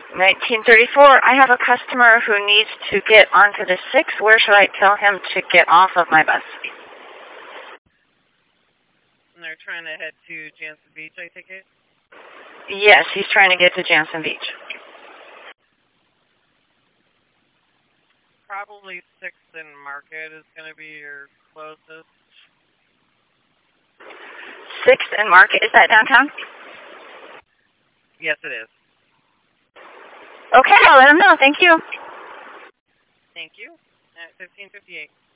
1934. I have a customer who needs to get onto the 6. Where should I tell him to get off of my bus? And they're trying to head to Jansen Beach, I take it? Yes, he's trying to get to Jansen Beach. Probably 6th and Market is going to be your closest. 6th and Market, is that downtown? Yes, it is. Okay, I'll let him know. Thank you. Thank you. At 15:58.